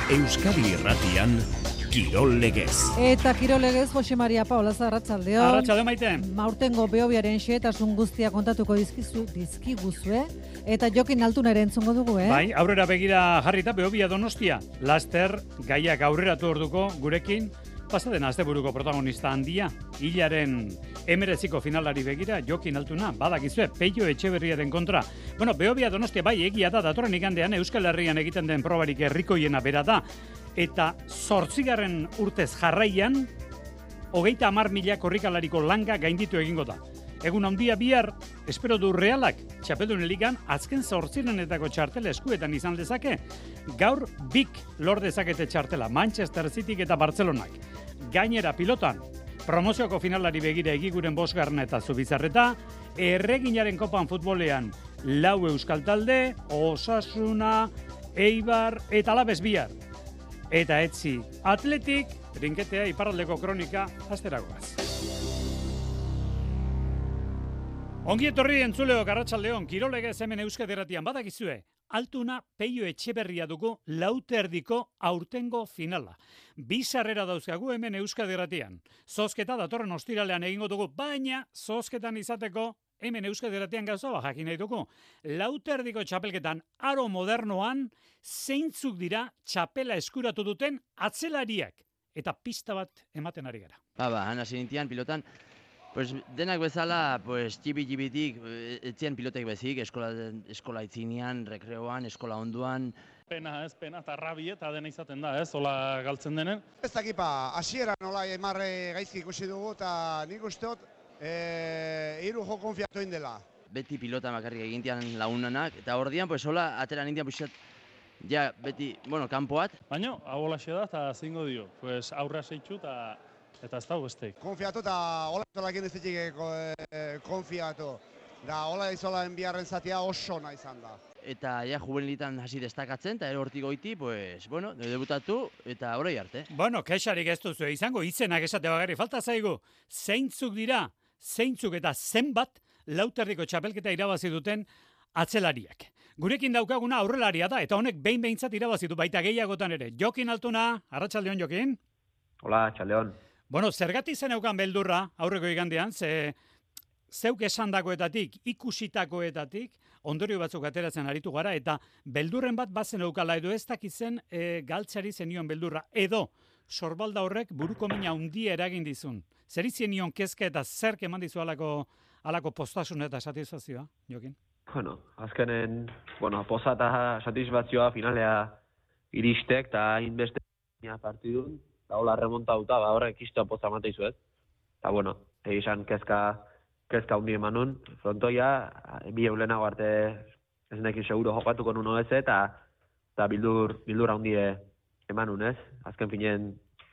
Euskadi Irratian Kirol Legez. Eta Kirol Legez, Jose Maria Paolaza, arratsaldeo. Arratsalde maite. Maurtengo Behobiaren xehetasun guztia kontatuko dizkiguzue, eta Jokin Altunere entzungo dugu, Bai, aurrera begira jarrita Behobia Donostia. Laster, gaiak aurreratu orduko gurekin, pasaden asteburuko protagonista handia, hilaren 19ko finalari begira, Jokin Altuna, badakizue, Peio Etxeberriaren kontra. Bueno, Behobia Donostia bai egia da, datorren igandean Euskal Herrian egiten den probarik herrikoiena bera da, eta 8. urtez jarraian, 30.000 korrikalariko langa gainditu egingo da. Egun handia bihar, espero du Realak, txapeldun ligan, azken 8. txartela eskuetan izan dezake. Gaur bik lor dezakete txartela, Manchester Cityk eta Barcelonak. Gainera pilotan, promozioko finalari begira egiguren Bosgarna eta Zubizarreta, Erreginaren kopan futbolean, 4 euskal talde, Osasuna, Eibar eta Alabez bihar. Eta etzi Atletik, trinketea iparraldeko kronika, asteragoaz. Ongi etorri entzuleok, arratsaldeon, Kirol Legez hemen Euskadi Irratian badakizue. Altuna Peio Etxeberria dugu lauterdiko aurtengo finala. 2 sarrera dauzkagu hemen Euskadi Irratian. Zozketa datorren ostiralean egingo dugu, baina zozketan izateko hemen Euskadi Irratian gauza jakin nahi dugu. Lauterdiko txapelketan aro modernoan zeintzuk dira txapela eskuratu duten atzelariak. Eta pista bat ematen ari gara. Hasi nintian pilotan, pues denak bezala, pues txibi-txibitik, etzien pilotek bezik, eskola itzinean, rekreoan, eskola onduan. Pena, eta rabi eta dena izaten da, hola galtzen denen. Ez dakipa, hasieran nola emarre gaizki ikusi dugu, eta nik usteot, hiru jo konfiatu indela. Beti pilota makarrik egintian launanak, eta ordian, pues hola, atera nintian puxat, ja, beti, kanpoat. Baina, hau holaxe da, eta zingo dio, pues aurra zeitzu, eta ez dago besteik. Konfiatu eta hola izolakin ez ditik konfiatu. Da hola izolaen biharren zatia oso nahi izan da. Eta ja juvenilitan hasi destakatzen, eta hortik goiti, pues, debutatu, eta orai arte. Bueno, kexarik ez duzu izango, izenak esate bagarri, falta zaigu, zeintzuk dira, zeintzuk eta zenbat lauterdiko txapelketa irabazi duten atzelariak. Gurekin daukaguna aurrelaria da, eta honek behin-behintzat irabazi du, baita gehiagotan ere. Jokin Altuna, arratsaldeon Jokin. Hola, txaldeon. Bueno, zergatik zen eukan beldurra, aurreko igandean, zeuk esandakoetatik, ikusitakoetatik, ondorio batzuk ateratzen aritu gara, eta beldurren bat bazen eukala edo ez dakizen galtzari zenion beldurra, edo sorbalda horrek buruko mina handia eragin dizun. Zer izien nion kezka eta zerk eman dizu alako postasun eta satisfazioa, Jokin? Bueno, azkenen, poza eta satisfazioa finalea iristek, eta hainbeste partidun, eta hola remontauta, horrek iztua poza amate izuet. Eta egizan kezka hundi emanun, frontoia, bi eulenago arte ez nekin seguro jokatuko nuno ez, eta bildur handi emanun ez. Azken finen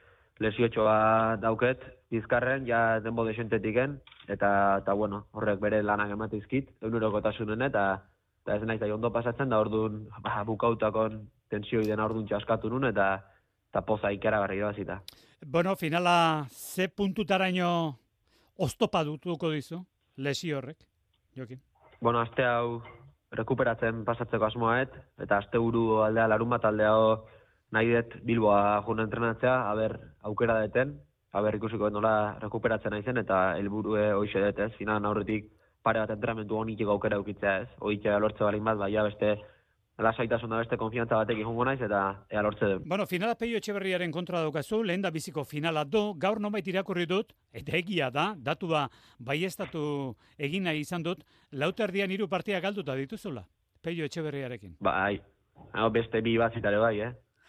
lesiotxoa dauket, bizkarren, ja denbo desentetiken, eta horrek bere lanak ematizkit, egunerokotasunen, eta ez nahi da ondo pasatzen, da orduan bukautakon tensioi dena orduan txaskatu nun, eta poza ikeragarri irabazita. Bueno, finala ze puntutaraino oztopa dutuko dizu, lesio horrek, Jokin? Aste hau rekuperatzen pasatzeko asmoaet, eta aste buru aldea larun bat aldea nahi dut Bilboa juna entrenatzea, aukera deten, ikusiko nola rekuperatzen naizen, eta helburue hoxe dut ez, finalan aurretik pare bat entrenamentu honitiko aukera eukitzea ez, hoitzea lortze balin bat, baina beste lasaitasun da beste konfiantza batek jongo naiz eta ea lortze dut. Bueno, finala Peio Etxeberriaren kontra daukazu, lehen da biziko finala do, gaur nonbait irakurri dut, eta egia da, datua baieztatu egin nahi izan dut, lauterdian 3 partidak galduta dituzula, Peio Etxeberriarekin. Bai, beste 2 bazitare bai,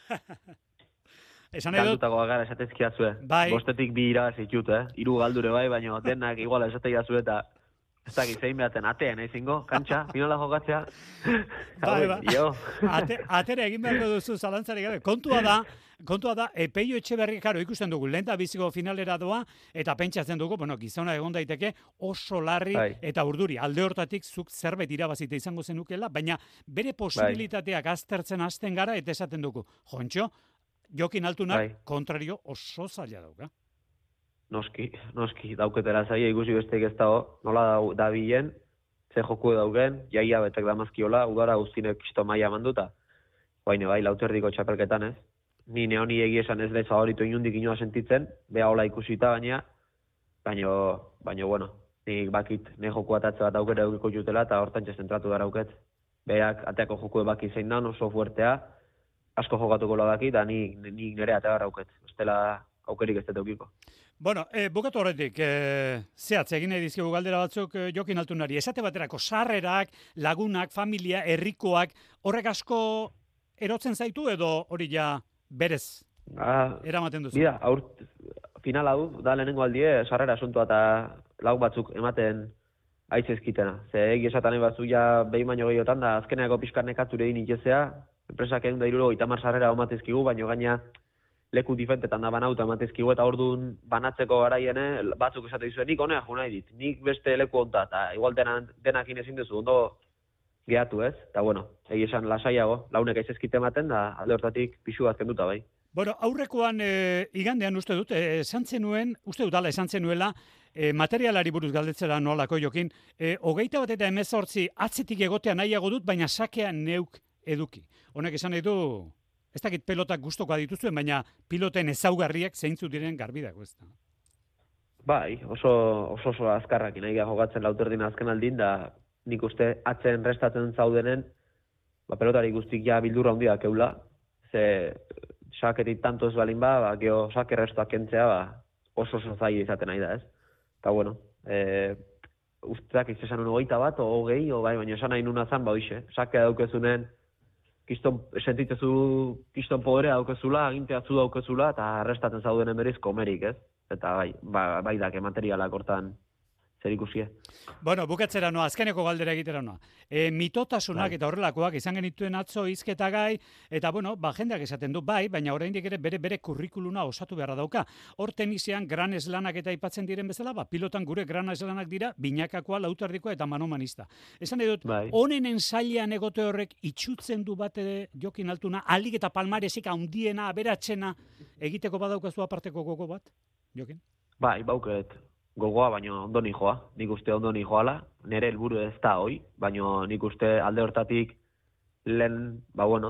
Esan nahi dut? Galdutako gara esatezkiazue. Bai. Bostetik 2 irabazitut, 3 galdure bai, baina denak iguala esateiazue eta ez dakit zein behaten atean ezingo, kantxa, finala jokatzea. Bai. Atera egin beharko duzu zalantzari gabe. Kontua da, Peio Etxeberri, karo, ikusten dugu, lehen da biziko finalera doa, eta pentsatzen dugu, gizona egon daiteke oso larri eta urduri. Alde hortatik zuk zerbait irabazite izango zenukela, baina bere posibilitateak aztertzen hasten gara, eta esaten dugu, Jontxo, Jokin Altunak kontrario oso zaila dauka. Noski, dauketera zaila ikusi besteik ez dago, nola da bilen, ze joku dauken, jaia betek damazkiola, udara guztinek pisto maia manduta. Baina bai, lauterdiko txapelketan ez. ni neoni egia esan ez da favoritu inundik inoa sentitzen, beha hola ikusita baino, bueno, nik bakit ne joku atatze bat aukera eukiko jutela eta hortantxe zentratu gara auket. Beak ateako joku baki zein da, oso fuertea, asko jokatuko la baki, eta nik nire atea gara auket. Estela aukerik ez dut eukiko. Bueno, bukatu horretik, zehatz, egin nahi dizkigu galdera batzuk Jokin Altunari. Esate baterako sarrerak, lagunak, familia, herrikoak, horrek asko erotzen zaitu edo hori ja berez eramaten duzu? Bida, finala du, da lehenengo aldie, sarrera asuntua eta lagun batzuk ematen aitzezkitena. Ze egi esatan nahi batzu ja behin baino gehiotan da, azkeneako pixkar nekatzure egin itxezea, enpresak egin da iruro, 30 sarrera omatezkigu, baino gaina leku difentetan da banauta ematezkigu, eta orduan banatzeko garaiene batzuk esate dizue, nik honea jo nahi dit, nik beste leku onta, eta igual denakin ezin duzu, ondo gehatu ez, eta bueno, egi esan lasaiago, launek aitzezkite ematen, da alde hortatik pixu bat kenduta bai. Bueno, aurrekoan igandean uste dut, esan zenuela, materialari buruz galdetzera noalako Jokin, 21 eta 18 atzetik egotea nahiago dut, baina sakean neuk eduki. Honek esan nahi du, ez dakit pelotak gustokoa dituzuen, baina piloten ezaugarriak zeintzu diren garbidako ez da. Bai, oso azkarrak nahi jokatzen lauterdin azken aldin, da nik uste atzen restatzen zaudenen, pelotari guztik ja bildurra handia keula, ze saketik tanto ez balin geho sake restoak kentzea, oso zaila izaten nahi da, ez? Eta bueno, usteak izan 21 bat, o gehi, baina esan nahi nuna zan, hoxe, sake daukezunen, sentitzezu kiston poderea daukezula, agintea zu daukezula, eta restatzen zaudenen beriz komerik, ez? Eta bai dake materialak hortan zer ikusie. Bueno, bukatzera noa, azkeneko galdera egitera noa. Mitotasunak eta horrelakoak izan genituen atzo hizketa gai, eta bueno, jendeak esaten du bai, baina oraindik ere bere kurrikuluna osatu beharra dauka. Hor tenisian gran eslanak eta aipatzen diren bezala, pilotan gure gran eslanak dira, binakakoa, lautardikoa eta manomanista. Esan dut, honenen sailean egote horrek itxutzen du bat Jokin Altuna, alik eta palmaresik handiena, aberatsena, egiteko badaukazu aparteko gogo bat, Jokin? Bai, bauket. Gogoa, baina ondo nijoa. Nik uste ondo nijoala. Nere helburu ez da hoi, baina nik uste alde hortatik lehen,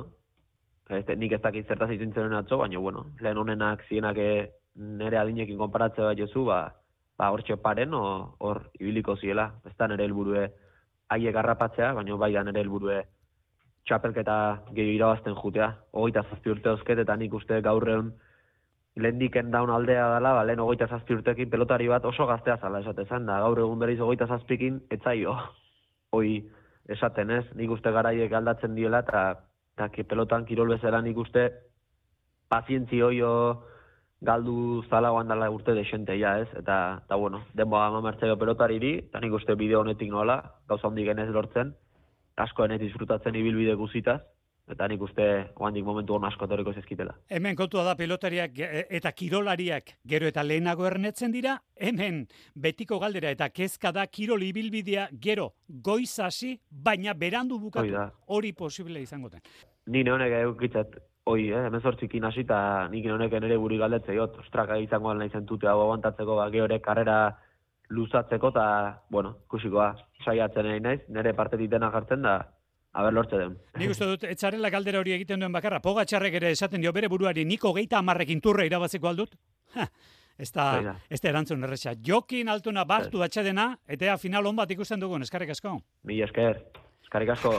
nik ez dakit zertaz izintzen atzo, baina lehen honenak zienak nere adinekin konparatzea bat jozu, hor txeparen hor ibiliko ziela. Ez da nere helburue haiek garrapatzea, baina bai da nere helburue txapelketa gehi irabazten jutea. 27 urte hozket, eta nik uste gaurreun lehendiken daun aldea dela, lehen 27 urtekin pelotari bat oso gaztea zala esatezan, da gaur egun berriz 27kin etzaio hoi esaten ez, nik uste garaiek aldatzen diela, eta pelotan kirol bezala nik uste pazientzi hoio galdu zalagoan dela urte desenteia ez, eta bueno, denboa mamertzaio pelotariri, eta nik uste bideo honetik nola, gauza hondik genez lortzen, askoen ez disfrutatzen ibilbide guzitaz, eta nik uste oandik momentu hon asko etorriko zezkitela. Hemen kontua da pelotariak eta kirolariak gero eta lehenago ernetzen dira, hemen betiko galdera eta kezka da kirol ibilbidea gero goiz hasi, baina berandu bukatu hori posible izango den. Ni neonek eukitzat, hemen zortzikin hasi eta nik neonek nire buri galdetzei, ostraka izango nahi zentute hau aguantatzeko, georek karrera luzatzeko, eta, kusikoa, saiatzen nahi naiz, nire partetik dena jartzen da, haber lortze den. Nik uste dut, etxarela galdera hori egiten duen bakarra, Pogačarrek ere esaten dio bere buruari, niko 30 turra irabaziko aldut? Ez da erantzun erresa. Jokin Altuna bartu atxedena, eta final hon bat ikusten dugun, eskarrik asko. Mila esker, eskarrik asko.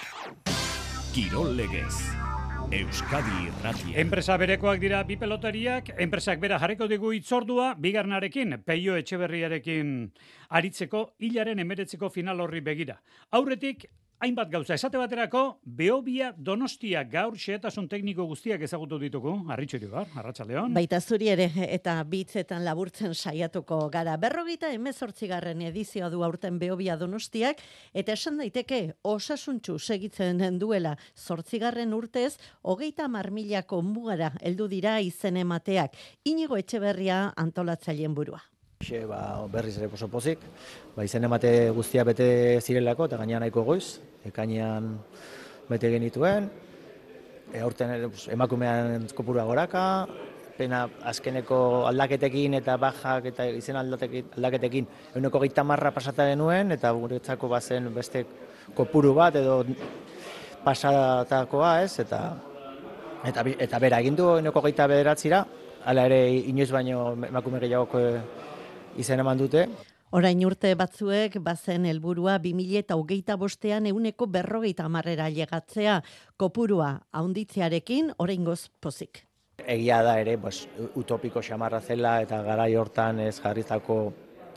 Kirol legez, Euskadi Irratia. Enpresa berekoak dira bi pelotariak, enpresak bera jarriko digu itzordua, bigarnarekin, Peio Etxeberriarekin aritzeko, hilaren 19 final horri begira. Aurretik, hainbat gauza, esate baterako, Beobia Donostia gaur xehetasun tekniko guztiak ezagutu ditugu, Arritxuri gar, Arratsaldeon. Baita zuri ere, eta bitzetan laburtzen saiatuko gara. 58. edizioa du aurten Beobia Donostiak, eta esan daiteke osasuntsu segitzen duela 8. urtez, 30.000 mugara heldu dira izen emateak. Inigo Etxeberria antolatzaileen burua. Berriz ere oso pozik, izen emate guztia bete zirelako eta gainean nahiko goiz, ekainean bete genituen, aurten emakumean kopurua goraka, pena azkeneko aldaketekin eta bajak eta izen aldaketekin 130 pasata denuen, eta guretzako bazen beste kopuru bat edo pasatakoa ez, eta Eta bera, egin du 29ra, hala ere inoiz baino emakume gehiagoko izen eman dute. Orain urte batzuek bazen helburua 2025ean 150 llegatzea, kopurua haunditzearekin oraingoz pozik. Egia da ere, utopiko xamarra zela eta garai hortan ez jarritako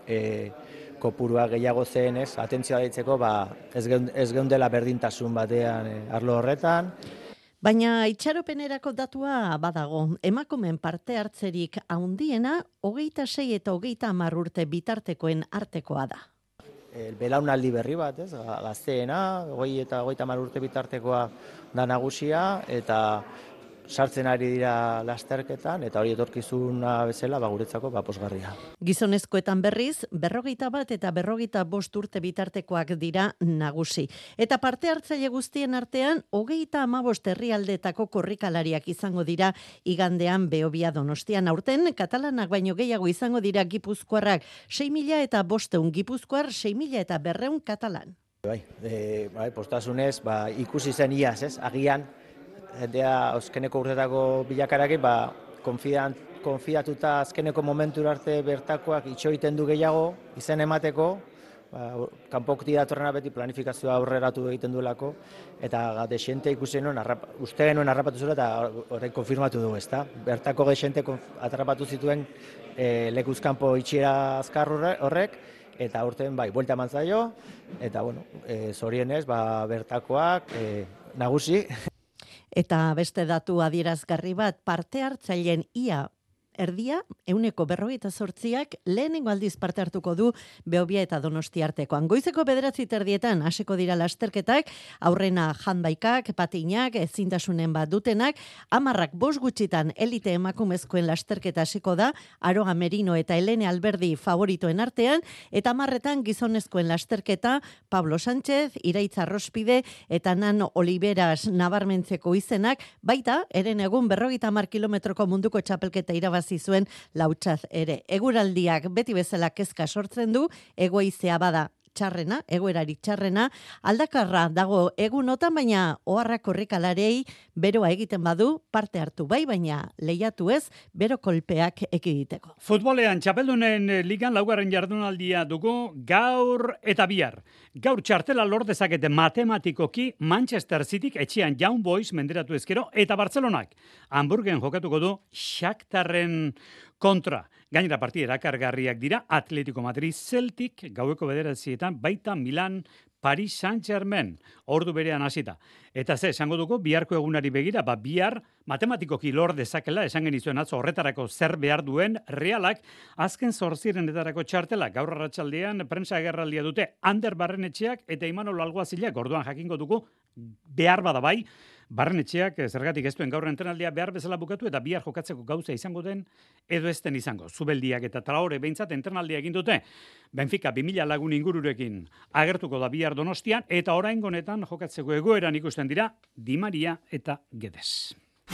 kopurua gehiago zen, atentzioa deitzeko, ez geundela berdintasun batean arlo horretan. Baina itxaropenerako datua badago. Emakumeen parte hartzerik handiena 26 eta 30 urte bitartekoen artekoa da. Belaunaldi berri bat, gazteena, 20 eta 30 urte bitartekoa da nagusia, eta sartzen ari dira lasterketan, eta hori etorkizuna bezala guretzako posgarria. Gizonezkoetan berriz, 41 eta 45 urte bitartekoak dira nagusi. Eta parte hartzaile guztien artean, 35 herrialdetako korrikalariak izango dira igandean Behobia Donostian. Aurten, katalanak baino gehiago izango dira gipuzkoarrak 6.000 eta 500 gipuzkoar, 6.000 eta 200 katalan. Postasunez, ikusi zen iaz, agian, jendea azkeneko urtetako bilakarakin, konfiatuta azkeneko momentu arte bertakoak itxoiten du gehiago, izen emateko, kanpotik datorrena beti planifikazioa aurreratu egiten duelako, eta desente ikusi nuen, uste genuen harrapatu zuen, eta horrein konfirmatu dugu, ezta? Bertako desente atrapatu zituen lekuzkanpo itxiera azkar horrek, eta urten buelta eman zaio, eta zorienez, bertakoak nagusi. Eta beste datu adierazgarri bat, parte hartzaileen ia erdia, 158ak lehenengo aldiz parte hartuko du Behobia eta Donosti artekoan. Goizeko 9:30 hasiko dira lasterketak, aurrena handbaikak, patinak, ezintasunen bat dutenak, 10 bost gutxitan elite emakumezkoen lasterketa hasiko da, Aroa Merino eta Helene Alberdi favoritoen artean, eta 10etan gizonezkoen lasterketa, Pablo Sánchez, Iraitz Arrospide eta Nano Oliveras nabarmentzeko izenak, baita, eren egun 50 kilometroko munduko txapelketa irabazi zuen Lautzaz ere. Eguraldiak beti bezala kezka sortzen du, egoizea bada txarrena, egoerari txarrena, aldakarra dago egunotan, baina oharrak korrikalarei beroa egiten badu, parte hartu baina lehiatu ez, bero kolpeak ekiditeko. Futbolean txapeldunen ligan laugarren jardunaldia dugu gaur eta bihar. Gaur txartela lor dezakete matematikoki Manchester Cityk etxean Young Boys menderatu ezkero, eta Barcelonak Hamburgen jokatuko du Shakhtarren kontra. Gainera partida erakargarriak dira Atletico Madrid Celtic gaueko 9:00 baita Milan Paris Saint-Germain ordu berean hasita. Eta esango dugu biharko egunari begira, bihar matematikoki lor dezakela esan genizuen atzo horretarako zer behar duen Realak azken 8 txartela gaur arratsaldean prensa agerraldia dute Ander Barrenetxeak eta Imanol Alguazilak, orduan jakingo dugu behar bada bai Barrenetxeak zergatik ez duen gaur entrenaldia behar bezala bukatu eta bihar jokatzeko gauza izango den edo ez den izango. Zubeldiak eta Traore behintzat entrenaldia egin dute. Benfica 2000 lagun ingururekin agertuko da bihar Donostian eta oraingo honetan jokatzeko egoeran ikusten dira Di Maria eta Guedes.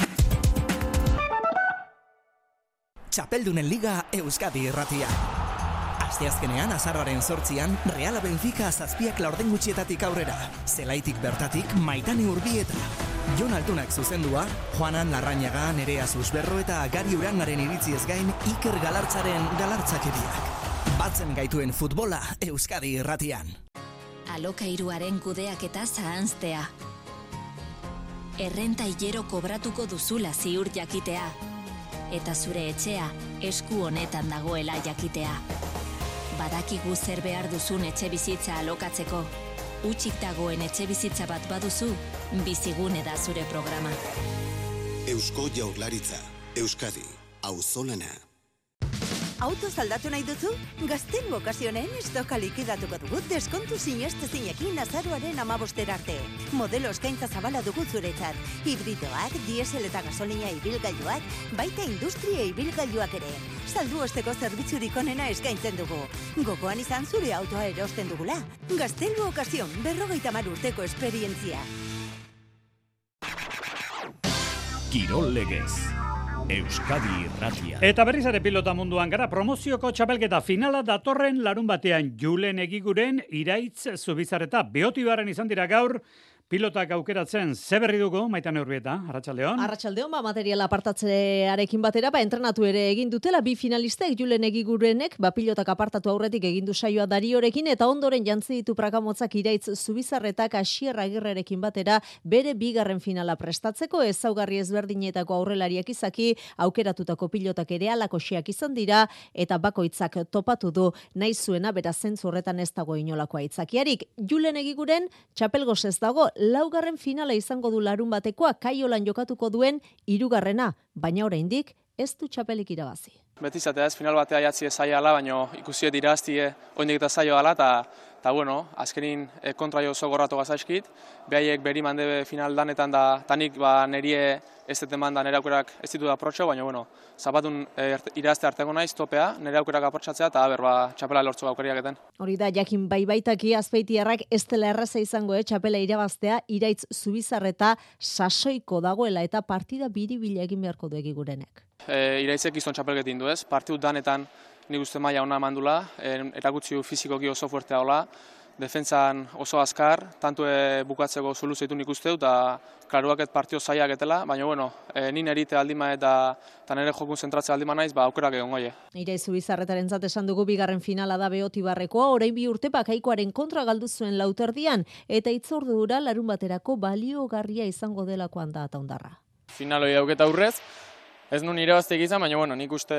Txapeldunen Liga Euskadi Irratia. Asteazkenean azaroaren 8an Reala Benfica 7 laurden gutxietatik aurrera. Zelaitik bertatik Maitane Urbieta. Jon Altunak zuzendua, Juanan Larrañaga, Nerea Susberro eta Gari Urangaren iritziez gain Iker Galartzaren galartzakeriak. Batzen gaituen futbola Euskadi Irratian. Alokairuaren kudeaketa zahanztea. Errenta hilero kobratuko duzula ziur jakitea. Eta zure etxea esku honetan dagoela jakitea. Badakigu zer behar duzun etxe bizitza alokatzeko. Utzik dagoen etxe bizitza bat baduzu, Bizigune da zure programa. Eusko Jaurlaritza, Euskadi, auzolana. Autoz aldatu nahi duzu? Gaztengo okasionen estoka likidatuko dugu deskontu sinestezinekin azaroaren 15 arte. Modelo eskaintza zabala dugu zuretzat. Hibridoak, diesel eta gasolina ibilgailuak, baita industria ibilgailuak ere. Saldu osteko zerbitzurik onena eskaintzen dugu. Gogoan izan zure autoa erosten dugula. Gaztengo okazion, 50 urteko esperientzia. Kirol Legez. Euskadi Irratia. Eta berriz ere pilota munduan gara, promozioko txapelketa finala datorren larun batean Julen Egiguren Iraitz Zubizarreta Beotibarren izan dira gaur pilotak aukeratzen, ze berri dugu, Maitane Urbieta, Arratsaldeon? Arratsaldeon, material apartatzearekin batera, entrenatu ere egin dutela, bi finalistek, Julen Egigurenek, pilotak apartatu aurretik egin du saioa Dariorekin, eta ondoren jantzi ditu prakamotzak Iraitz Zubizarretak Asier Agirrerekin batera, bere bigarren finala prestatzeko, ezaugarri ezberdinetako aurrelariak izaki, aukeratutako pilotak ere alakoxiak izan dira, eta bakoitzak topatu du, nahi zuena, beraz zentzu horretan ez dago inolako aitzakiarik. Julen Egiguren, txapelgoz ez dago, laugarren finala izango du larun batekoa, Kaiolan jokatuko duen 3. baina oraindik ez du txapelik irabazi. Beti izatea ez, final batea jatzi ez zaila, baina ikusi dirazti oindik eta zailo gala, eta bueno, azkenin kontra jo oso gorratu gazaizkit, behaiek beri mande final danetan da, tanik nerie ez deten manda nire aukerak ez ditu da protxo, baina bueno, zapatun irazte arteko naiz topea, nire aukerak aprotxatzea, eta txapela lortzu aukeriak eten. Hori da, jakin baitaki Azpeitiarrak ez dela erraza izango txapela irabaztea, Iraitz Zubizarreta sasoiko dagoela eta partida biribila egin beharko du Egigurenek. Iraitzek izon txapelketin du ez, partidu danetan nik uste maila ona mandula, erakutsi fizikoki oso fuertea hola, defentsan oso azkar, tanto bukatzeko soluzioitu nik uste dut, eta klaruaket partio zaiak etela, baina bueno, nien erite aldima eta nire jokun zentratzea aldima naiz, aukerak egon goie. Iraitz Zubizarretaren esan dugu bigarren finala da Beotibarrekoa, orain 2 urte Kaikoaren kontra galdu zuen lauterdian, eta itzordura larun baterako baliogarria izango delakoan da ataundarra. Finaloi dauketa aurrez, ez nun irabazteik izan, baina bueno, nik uste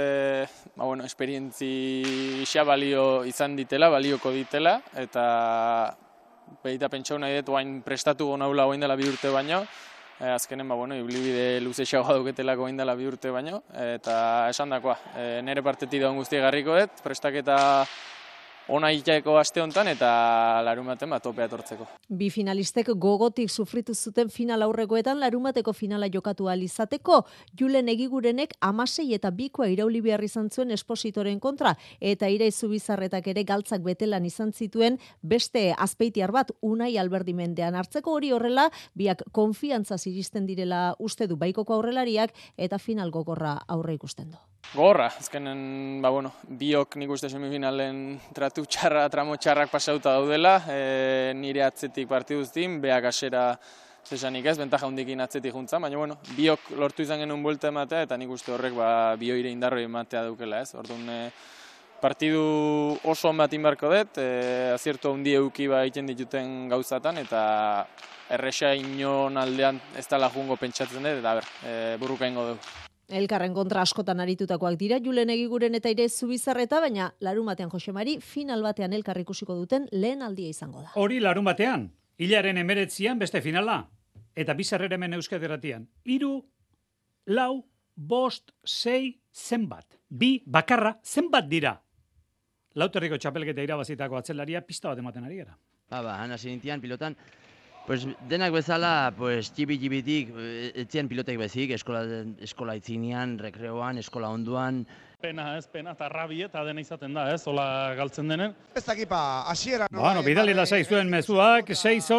esperientzi isa balio izan ditela, balioko ditela, eta behita pentsau nahi dut oain prestatu gonaula oain dela 2 urte baino, azkenen ibilbide luzexagoa dauketelako oain dela 2 urte baino, eta esan dakoa, nire partetik daun guztiak garriko dut, prestaketa ona itxaeko aste honetan eta larumaten topea etortzeko. Bi finalistek gogotik sufritu zuten final aurrekoetan larumateko finala jokatu ahal izateko, Julen Egigurenek 16 eta 2 irauli behar izan zuen Espositoren kontra, eta Iraitz Zubizarretak ere galtzak betelan izan zituen beste azpeitiar bat Unai Alberdimendean hartzeko. Hori horrela, biak konfiantzaz iristen direla uste du baikoko aurrelariak eta final gogorra aurre ikusten du. Gogorra, azkenen, biok nik uste semifinalen tratu txarra, tramo txarrak pasauta daudela, nire atzetik partiduztin, beak asera zesanik ez, bentaja hundikin atzetik juntzan, baina biok lortu izan genuen buelta ematea, eta nik uste horrek bioire indarroi ematea daukela ez. Orduan, partidu oso on bat inbarko dut, aziertu hundi euki egiten dituten gauzatan, eta erresa inon aldean ez dela jungo pentsatzen dut, eta burruka ingo dugu. Elkarren kontra askotan aritutakoak dira, Julen Egiguren eta Iraitz Zubizarreta, baina larun batean Josemari final batean elkar ikusiko duten lehen aldia izango da. Hori larun batean, hilaren 19an beste finala, eta bizarrera hemen Euskadi Irratian. 3, 4, 5, 6, zenbat? 2 bakarra, zenbat dira? Lauterriko txapelketa irabazitako atzelaria pista bat ematen ari gara. Hana zintian pilotan, denak bezala, txibi-txibitik, etzien pilotek bezik, eskola itzinean, rekreoan, eskola onduan. Pena, eta rabi eta dena izaten da, hola galtzen denen. Ez dakipa, asiera... Bidali lasai zuen mezuak,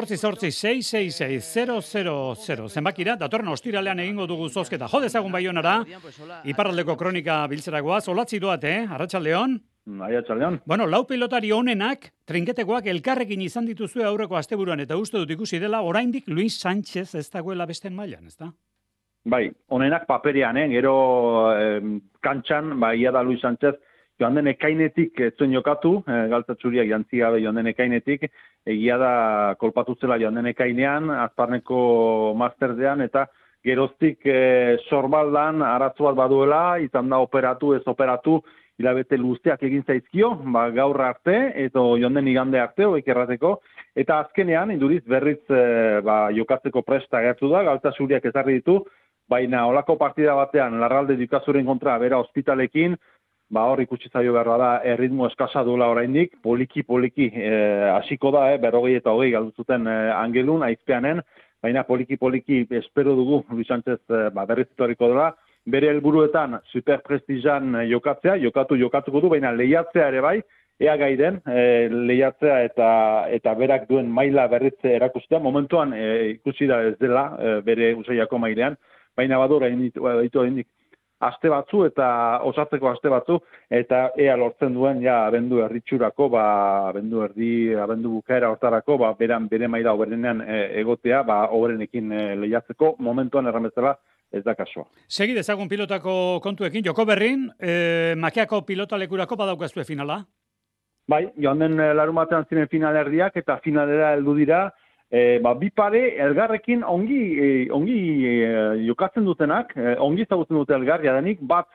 6-8-6-6-6-0-0-0. Zenbakira, datorren ostiralean egingo dugu zozketa. Jodezagun Baionara, iparraldeko kronika biltzeragoaz, olatzi doate, Arratsaldeon. Arratsaldeon. Lau pilotari honenak, trinketekoak elkarrekin izan dituzue aurreko asteburuan, eta uste dut ikusi dela, oraindik Luis Sánchez ez dagoela besten mailan, ez da? Bai, honenak paperean, gero kantxan, ia da Luis Sánchez, joan den ekainetik zuen jokatu, galtzatzuriak jantzi gabe joan den ekainetik, egia da kolpatu zela joan den ekainean, azparneko masterdean, eta geroztik sorbaldan arazo bat baduela, izan da operatu, ez operatu, hilabete luzeak egin zaizkio, gaur arte, eta jonden igande arte, hoik errateko, eta azkenean, induriz berriz jokatzeko presta gertu da, galtzazuriak ezarri ditu, baina olako partida batean, Larralde Dukazuren kontra, bera ospitalekin, hor ikusi zaio behar da, erritmo eskasa duela oraindik, poliki, hasiko da, 40 eta 20 galduzuten angelun, aizpeanen, baina poliki espero dugu, Luis Sánchez berriz etorriko dela, bere helburuetan superprestijan jokatzea, jokatuko du, baina lehiatzea ere bai, ea gaiden, lehiatzea eta berak duen maila berritze erakustea, momentuan ikusi da ez dela bere usaiako mailean, baina badora ditu hendik aste batzu eta osatzeko aste batzu, eta ea lortzen duen ja abendu erditxurako, abendu bukaera hortarako, bere maila hoberenean egotea, hoberenekin lehiatzeko, momentuan erramezela ez da kasua. Segi dezagun pilotako kontuekin, Joko Berrin, Makeako pilotalekurako badaukazue finala? Bai, joan den larumatean ziren finalerdiak eta finalera heldu dira, bi pare elgarrekin ongi jokatzen dutenak, ongi ezagutzen dute elgarria denik, bat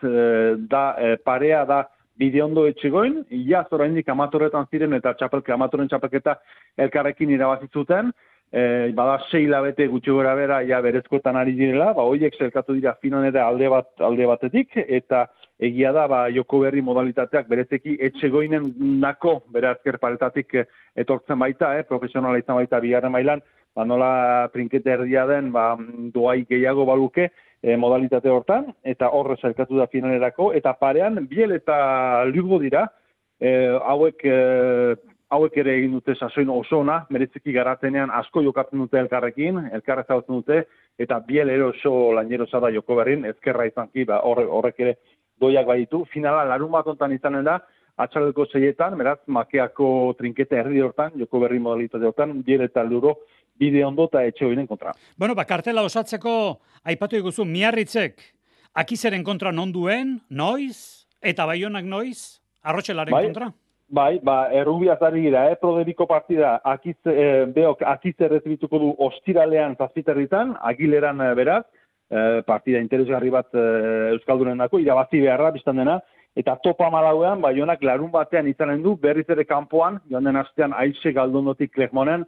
parea da Bideondo Etxegoin, iaz oraindik amatorretan ziren eta amatoren txapelketa elkarrekin irabazi zuten, bada 6 hilabete gutxi gora bera berezkoetan ari direla, horiek zelkatu dira finalera alde batetik, eta egia da, Joko Berri modalitateak berezeki Etxegoinen nako bere azker paretatik etortzen baita, profesionala izan baita bigarren mailan, nola trinkete erdia den, doai gehiago baluke modalitate hortan, eta horre zelkatu da finalerako, eta parean Biel eta Lugo dira, hauek ere egin dute sasoin oso ona, merezeki garatenean asko jokatzen dute elkarrekin, elkarra ezagutzen dute, eta Biel ere oso lainerosa da Joko Berrin, ezkerra izanki, horrek ere doiak baditu. Finala larun bat ontan izanen da, atxaldeko 6etan, beraz, Makeako trinketa erdi hortan, Joko Berri modalitate hortan, Biel eta Luro, Bideondo eta Etxegoinen kontra. Bueno, kartela osatzeko, aipatu iguzu, Miarritzek, Akizeren kontra non duen, noiz, eta Baionak noiz, Arrotxelaren kontra? Bai, errubiaz ari gira, Prodebiko partida, Akizer ezbituko du ostiralean zazpiterritan, Agileran beraz, partida interesgarri bat Euskaldunen dako, irabazi beharra biztan dena, eta topa malauean, Baionak larun batean izanen du, berriz ere kanpoan, joan den astean Aixe Galdondotik Klermonen,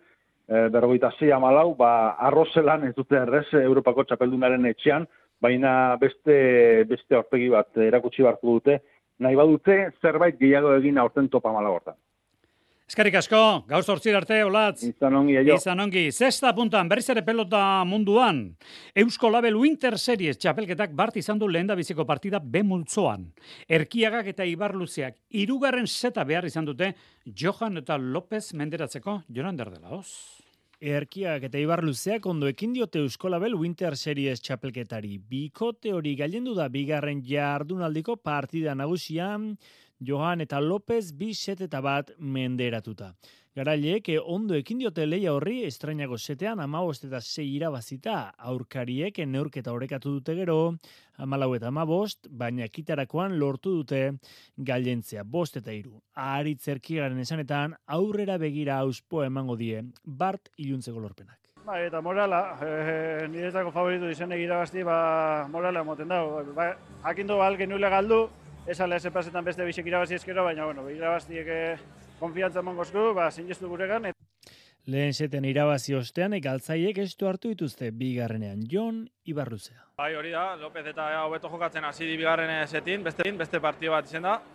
46-4, Arrozelan ez dute errez Europako txapeldunaren etxean, baina beste aurpegi bat erakutsi beharko dute, nahi badute zerbait gehiago egin aurten topa malau hortan. Eskerrik asko, gaur 8 arte, Olatz. Izan ongi, aio. Izan ongi. Zesta puntan, berriz ere pelota munduan. Eusko Label Winter Series txapelketak bart izan du lehendabiziko partida B-multzoan. Erkiagak eta Ibarluzeak 3. seta behar izan dute Johan eta López menderatzeko Jonan Derdelaoz. Erkiak eta Ibarluzeak ondo ekin diote Eusko Label Winter Series txapelketari. Bikote hori gailendu da bigarren jardunaldiko partida nagusian, Johan eta López 2-1 menderatuta. Garaileek ondo ekin diote leia horri estrainago setean 15-6 irabazita, aurkariek neurketa orekatu dute gero, 14-15, baina kitarakoan lortu dute gailentzea 5-3. Aritz Erkiagaren esanetan aurrera begira auspoa emango die Bart iluntzeko lorpenak. Eta morala, niretzako favoritu izenek irabazti, morala emoten dago. Jakindu genuela galdu, esala esepazetan beste bisek irabazi ezkero, baina irabaztiek konfiantza mongozku, zineztu guregan. Lehen seten irabazi ostean, galtzaiek estu hartu dituzte bigarrenean Jon Ibarluzea. Bai, hori da, López eta hobeto jokatzen hasi di bigarren setin, beste partio bat izen da.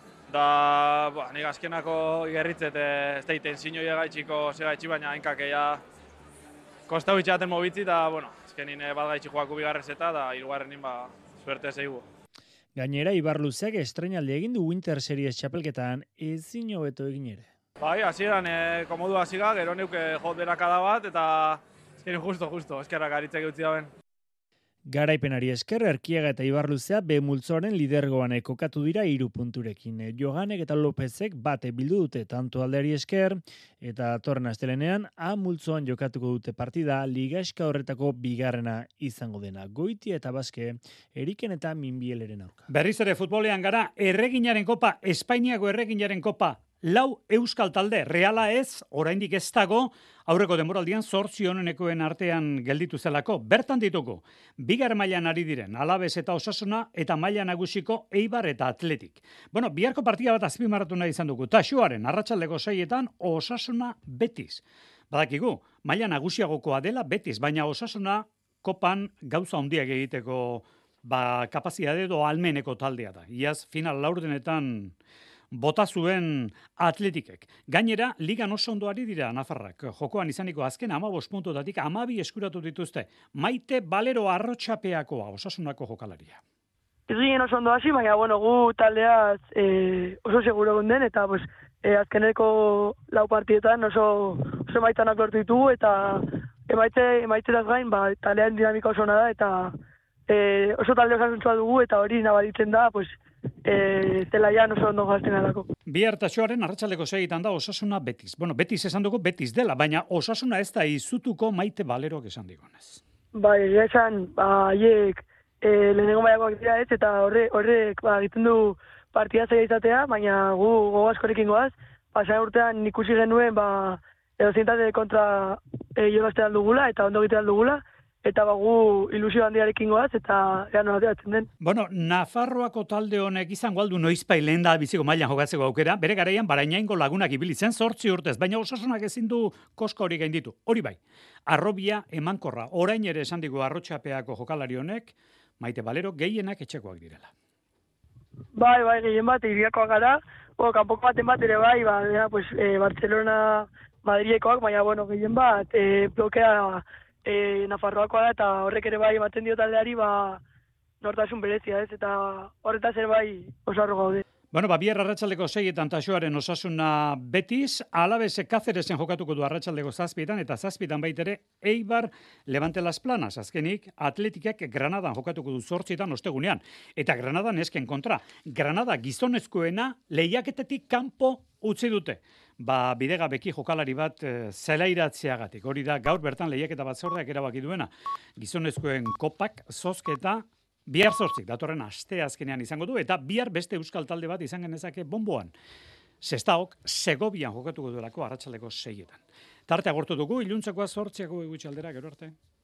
Da, nik azkenako igerritzet, ez da tensinoia gaitxiko segaitxi, baina hainkak kostau itxaten mobitzi, eta, azkenin bat gaitxi joaku bigarren seta, da hirugarrenin suerte zeigu. Gainera, Ibarluzeak estreinaldi egin du Winter Series txapelketan ezin hobeto egin ere. Bai, hasieran komodu hasiga, gero neuke jot berakada bat, eta ezkerin justo, eskerrak aritzek utzi daben. Garaipenari esker, Erkiaga eta Ibarluzea B-multzoaren lidergoan kokatu dira 3 punturekin. Johanek eta Lopezek bate bildu dute tanto aldeari esker, eta torren astelenean A-multzoan jokatuko dute partida ligaxka horretako bigarrena izango dena. Goiti eta Baske, Eriken eta Minbieleren aurka. Berriz ere futbolean gara, Erreginaren Kopa, Espainiako Erreginaren Kopa, 4 euskal talde, Reala ez, oraindik ez dago, aurreko denboraldian 8 onenekoen artean gelditu zelako, bertan dituko, bigarren mailan ari diren, Alabez eta Osasuna, eta maila nagusiko Eibar eta Atletik. Biharko partida bat azpimarratu nahi izan dugu, Taxuaren, arratsaldeko 6etan, Osasuna Betis. Badakigu, maila nagusiagokoa dela Betis, baina Osasuna kopan gauza handiak egiteko kapazitate edo almeneko taldea da. Iaz, final laurdenetan bota zuen Atletikek. Gainera, ligan oso ondo ari dira Nafarrak. Jokoan izaniko azken 15 puntotatik 12 eskuratu dituzte. Maite Balero Arrotxapeakoa, Osasunako jokalaria. Ez ginen oso ondo hasi, baina gu taldeaz oso seguro gunden, eta azkeneko 4 partietan oso maitanak lortu ditugu, eta emaitzeraz gain, taldean dinamika oso da, eta oso talde osasuntsua dugu eta hori nabaritzen da, pues, zelaian oso ondo gazten alako. Bihar taxoaren arratsaldeko 6etan da Osasuna Betis. Bueno, Betis esan dugu Betis dela, baina Osasuna ez da izutuko Maite Balerok esan digonez. Bai, egia esan, haiek lehenengo mailakoak dira ez, eta horrek egiten du partida zaila izatea, baina gu gogo askorekin goaz, pasan urtean ikusi genuen, edozintate kontra jolazte dugula, eta ondo egite dugula, eta gu ilusio handiarekin goaz, eta ea nola ateratzen den. Bueno, Nafarroako talde honek izango aldu noizpai lehen da biziko mailan jokatzeko aukera, bere garaian Barainaingo Lagunak ibili zen 8 urtez, baina Osasunak ezin du koska hori gainditu. Hori bai, Arrobia emankorra, orain ere esan digu Arrotxapeako jokalari honek, Maite Balero gehienak etxekoak direla. Bai, gehien bat, iriakoak gara, kanpoko baten bat ere bai, Barcelona, Madrilekoak, baina, gehien bat, blokea Nafarroakoa da, eta horrek ere bai ematen dio taldeari, nortasun berezia ez, eta horretaz ere bai oso harro gaude. Bueno, bihar arratsaldeko 6etan taxoaren Osasuna Betis, Alavese Cáceresen jokatuko du arratsaldeko 7etan, eta 7etan baitere Eibar Levante Las Planas, azkenik Atletikak Granadan jokatuko du 8etan ostegunean, eta Granadan esken kontra. Granada gizonezkoena lehiaketetik kanpo utzi dute. Bidegabeki jokalari bat zelairatzeagatik. Hori da gaur bertan lehiaketa batzordeak erabaki duena. Gizonezkoen kopak zozketa bihar 8, datorren aste azkenean izango du, eta bihar beste euskal talde bat izan genezake Bonboan. Sestaok Segovian jokatuko duelako arratsaldeko 6etan. Tarte agortu dugu, iluntzakoa 8 gutxi aldera, gero arte.